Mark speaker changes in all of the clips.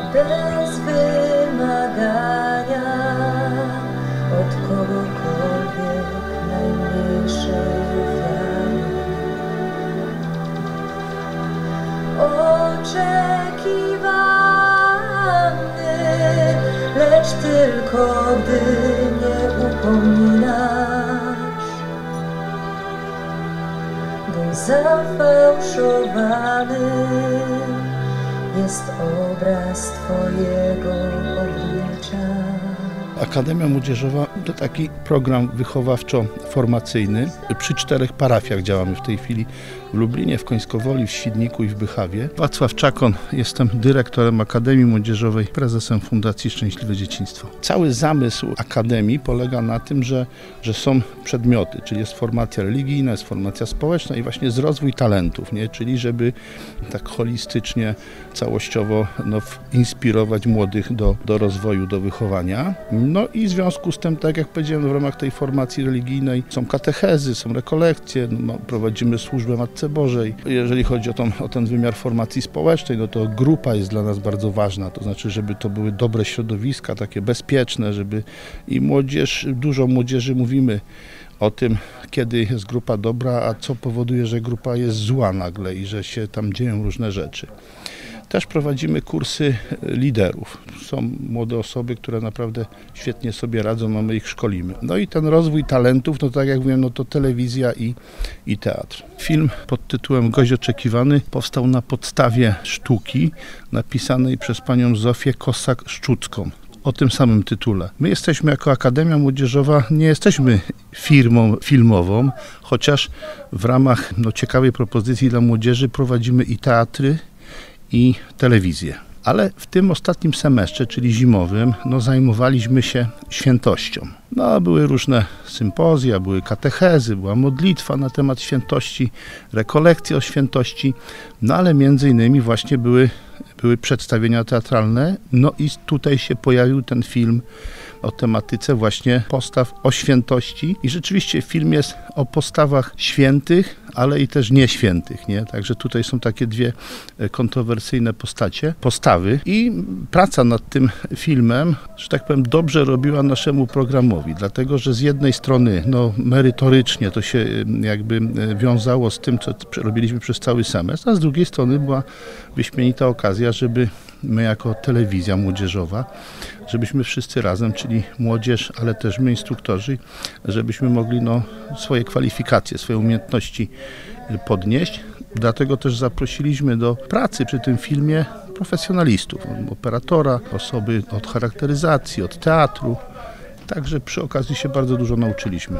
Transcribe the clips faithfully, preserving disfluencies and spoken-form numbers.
Speaker 1: bez wymagania od kogokolwiek najmniejszej wiary. Oczekiwany, lecz tylko gdy nie upominasz, bo zafałszowany jest obraz Twojego oblicza.
Speaker 2: Akademia Młodzieżowa to taki program wychowawczo-formacyjny. Przy czterech parafiach działamy w tej chwili. W Lublinie, w Końskowoli, w Świdniku i w Bychawie. Wacław Czakon, jestem dyrektorem Akademii Młodzieżowej, prezesem Fundacji Szczęśliwe Dzieciństwo. Cały zamysł Akademii polega na tym, że, że są przedmioty, czyli jest formacja religijna, jest formacja społeczna i właśnie jest rozwój talentów, nie? Czyli żeby tak holistycznie, całościowo no, inspirować młodych do, do rozwoju, do wychowania. No i w związku z tym, tak jak powiedziałem, w ramach tej formacji religijnej są katechezy, są rekolekcje, no, prowadzimy służbę Matce Bożej. Jeżeli chodzi o, tą, o ten wymiar formacji społecznej, no to grupa jest dla nas bardzo ważna, to znaczy, żeby to były dobre środowiska, takie bezpieczne, żeby i młodzież, dużo młodzieży mówimy o tym, kiedy jest grupa dobra, a co powoduje, że grupa jest zła nagle i że się tam dzieją różne rzeczy. Też prowadzimy kursy liderów. Są młode osoby, które naprawdę świetnie sobie radzą, a my ich szkolimy. No i ten rozwój talentów, no tak jak mówiłem, no to telewizja i, i teatr. Film pod tytułem Gość Oczekiwany powstał na podstawie sztuki napisanej przez panią Zofię Kossak-Szczucką. O tym samym tytule. My jesteśmy jako Akademia Młodzieżowa, nie jesteśmy firmą filmową, chociaż w ramach no, ciekawej propozycji dla młodzieży prowadzimy i teatry, i telewizję. Ale w tym ostatnim semestrze, czyli zimowym, no, zajmowaliśmy się świętością. No, były różne sympozja, były katechezy, była modlitwa na temat świętości, rekolekcje o świętości, no ale między innymi właśnie były, były przedstawienia teatralne, no i tutaj się pojawił ten film o tematyce właśnie postaw o świętości i rzeczywiście film jest o postawach świętych, ale i też nieświętych, nie? Także tutaj są takie dwie kontrowersyjne postacie, postawy i praca nad tym filmem, że tak powiem, dobrze robiła naszemu programowi, dlatego, że z jednej strony no, merytorycznie to się jakby wiązało z tym, co robiliśmy przez cały semestr, a z drugiej strony była wyśmienita okazja, żeby my jako telewizja młodzieżowa, żebyśmy wszyscy razem, czyli młodzież, ale też my instruktorzy, żebyśmy mogli no, swoje kwalifikacje, swoje umiejętności podnieść. Dlatego też zaprosiliśmy do pracy przy tym filmie profesjonalistów, operatora, osoby od charakteryzacji, od teatru. Także przy okazji się bardzo dużo nauczyliśmy.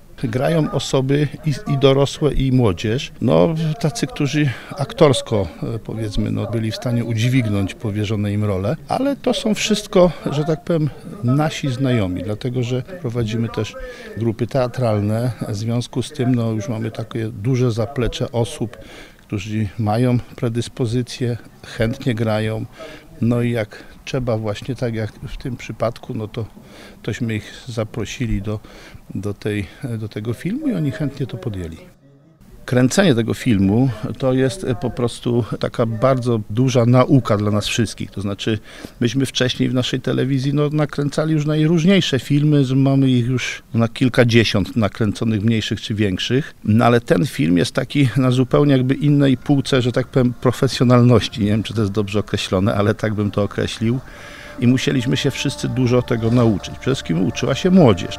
Speaker 2: Grają osoby i, i dorosłe, i młodzież, no tacy, którzy aktorsko, powiedzmy, no, byli w stanie udźwignąć powierzone im role, ale to są wszystko, że tak powiem, nasi znajomi, dlatego, że prowadzimy też grupy teatralne, w związku z tym, no, już mamy takie duże zaplecze osób, którzy mają predyspozycje, chętnie grają, no i jak trzeba właśnie tak jak w tym przypadku, no to tośmy ich zaprosili do, do, tej, do tego filmu i oni chętnie to podjęli. Kręcenie tego filmu to jest po prostu taka bardzo duża nauka dla nas wszystkich. To znaczy, myśmy wcześniej w naszej telewizji no, nakręcali już najróżniejsze filmy, mamy ich już na kilkadziesiąt nakręconych, mniejszych czy większych, no ale ten film jest taki na zupełnie jakby innej półce, że tak powiem, profesjonalności. Nie wiem, czy to jest dobrze określone, ale tak bym to określił. I musieliśmy się wszyscy dużo tego nauczyć. Przede wszystkim uczyła się młodzież.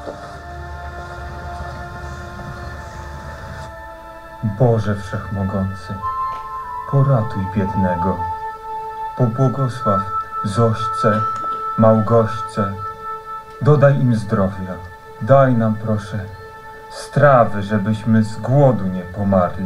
Speaker 3: Boże Wszechmogący, poratuj biednego, pobłogosław Zośce, Małgośce, dodaj im zdrowia, daj nam proszę strawy, żebyśmy z głodu nie pomarli.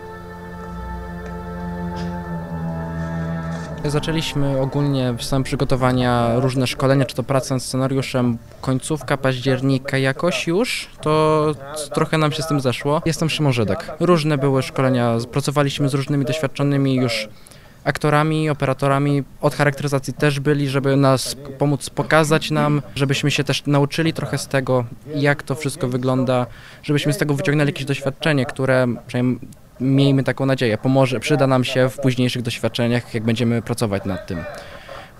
Speaker 4: Zaczęliśmy ogólnie w samym przygotowania różne szkolenia, czy to praca nad scenariuszem, końcówka października jakoś już, to trochę nam się z tym zeszło. Jestem Szymon Żydek. Różne były szkolenia, pracowaliśmy z różnymi doświadczonymi już aktorami, operatorami, od charakteryzacji też byli, żeby nas pomóc pokazać nam, żebyśmy się też nauczyli trochę z tego, jak to wszystko wygląda, żebyśmy z tego wyciągnęli jakieś doświadczenie, które przynajmniej miejmy taką nadzieję, pomoże, przyda nam się w późniejszych doświadczeniach, jak będziemy pracować nad tym.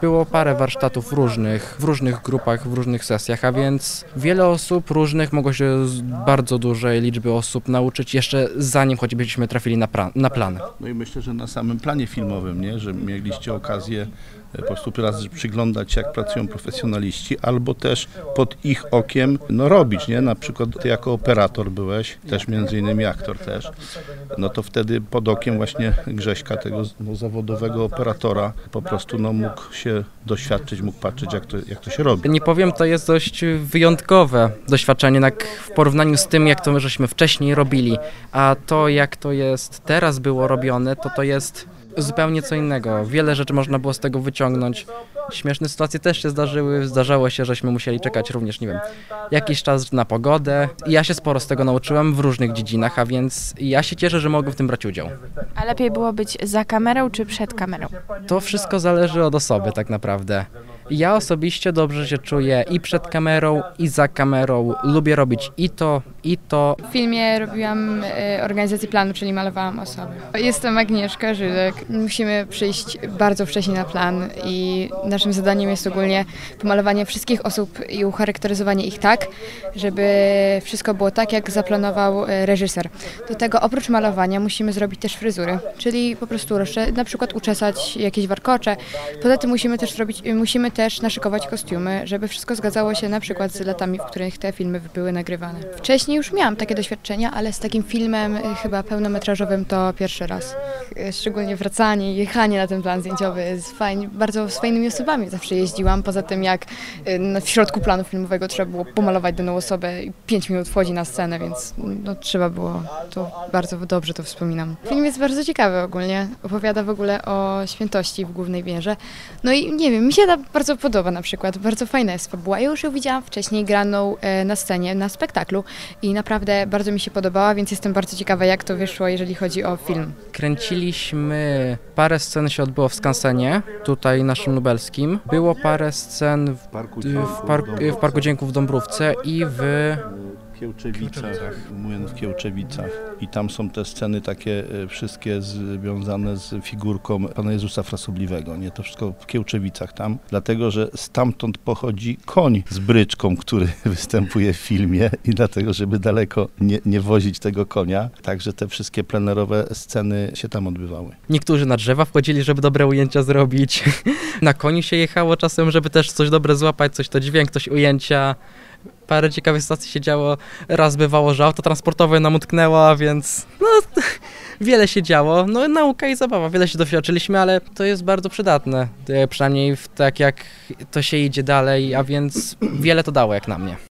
Speaker 4: Było parę warsztatów różnych, w różnych grupach, w różnych sesjach, a więc wiele osób różnych mogło się z bardzo dużej liczby osób nauczyć jeszcze zanim choćbyśmy trafili na, pra- na plan.
Speaker 2: No i myślę, że na samym planie filmowym, nie? Że mieliście okazję po prostu raz przyglądać się, jak pracują profesjonaliści, albo też pod ich okiem no, robić, nie? Na przykład ty jako operator byłeś, też między innymi aktor też, no to wtedy pod okiem właśnie Grześka, tego no, zawodowego operatora, po prostu no, mógł się doświadczyć, mógł patrzeć, jak to, jak to się robi.
Speaker 4: Nie powiem, to jest dość wyjątkowe doświadczenie, jednak w porównaniu z tym, jak to my żeśmy wcześniej robili, a to, jak to jest teraz było robione, to to jest zupełnie co innego. Wiele rzeczy można było z tego wyciągnąć. Śmieszne sytuacje też się zdarzyły. Zdarzało się, żeśmy musieli czekać również, nie wiem, jakiś czas na pogodę. I ja się sporo z tego nauczyłem w różnych dziedzinach, a więc ja się cieszę, że mogę w tym brać udział.
Speaker 5: A lepiej było być za kamerą czy przed kamerą?
Speaker 4: To wszystko zależy od osoby tak naprawdę. Ja osobiście dobrze się czuję i przed kamerą, i za kamerą. Lubię robić i to, i to.
Speaker 6: W filmie robiłam e, organizację planu, czyli malowałam osoby. Jestem Agnieszka Żydek. Musimy przyjść bardzo wcześnie na plan i naszym zadaniem jest ogólnie pomalowanie wszystkich osób i ucharakteryzowanie ich tak, żeby wszystko było tak, jak zaplanował reżyser. Do tego oprócz malowania musimy zrobić też fryzury, czyli po prostu na przykład uczesać jakieś warkocze. Poza tym musimy też zrobić, musimy też naszykować kostiumy, żeby wszystko zgadzało się na przykład z latami, w których te filmy były nagrywane. Wcześniej już miałam takie doświadczenia, ale z takim filmem chyba pełnometrażowym to pierwszy raz. Szczególnie wracanie i jechanie na ten plan zdjęciowy jest fajnie, bardzo z fajnymi osobami zawsze jeździłam, poza tym jak w środku planu filmowego trzeba było pomalować daną osobę i pięć minut wchodzi na scenę, więc no, trzeba było, to bardzo dobrze to wspominam. Film jest bardzo ciekawy ogólnie, opowiada w ogóle o świętości w Głównej Wieży. No i nie wiem, mi się ta bardzo podoba na przykład, bardzo fajna jest fabuła. Ja już ją widziałam wcześniej graną na scenie, na spektaklu i naprawdę bardzo mi się podobała, więc jestem bardzo ciekawa, jak to wyszło, jeżeli chodzi o film.
Speaker 4: Kręciliśmy, parę scen się odbyło w Skansenie, tutaj naszym lubelskim. Było parę scen w Parku Dzięków w, park, w Parku Dzięków w Dąbrówce i w
Speaker 2: Kiełczewicach, Młyn w Kiełczewicach. I tam są te sceny takie wszystkie związane z figurką Pana Jezusa Frasobliwego. Nie? To wszystko w Kiełczewicach tam, dlatego że stamtąd pochodzi koń z bryczką, który występuje w filmie i dlatego, żeby daleko nie, nie wozić tego konia. Także te wszystkie plenerowe sceny się tam odbywały.
Speaker 4: Niektórzy na drzewa wchodzili, żeby dobre ujęcia zrobić. Na koniu się jechało czasem, żeby też coś dobre złapać, coś to dźwięk, coś ujęcia. Parę ciekawych sytuacji się działo. Raz bywało, że auto transportowe nam utknęło, więc no, wiele się działo. No nauka i zabawa, wiele się doświadczyliśmy, ale to jest bardzo przydatne. Przynajmniej w, tak jak to się idzie dalej, a więc wiele to dało jak na mnie.